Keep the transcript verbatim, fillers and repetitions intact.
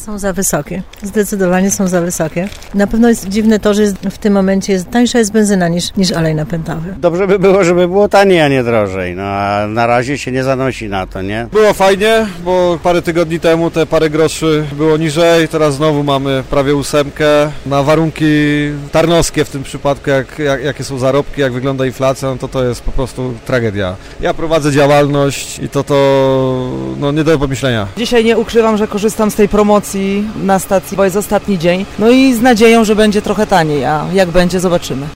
Są za wysokie. Zdecydowanie są za wysokie. Na pewno jest dziwne to, że jest, w tym momencie jest tańsza jest benzyna niż, niż olej napędowy. Dobrze by było, żeby było taniej, a nie drożej. No a na razie się nie zanosi na to, nie? Było fajnie, bo parę tygodni temu te parę groszy było niżej, teraz znowu mamy prawie ósemkę. Na warunki tarnowskie w tym przypadku, jak, jak, jakie są zarobki, jak wygląda inflacja, no to to jest po prostu tragedia. Ja prowadzę działalność i to to no, nie do pomyślenia. Dzisiaj nie ukrywam, że korzystam z tej promocji na stacji, bo jest ostatni dzień. No i z nadzieją, że będzie trochę taniej, a jak będzie, zobaczymy.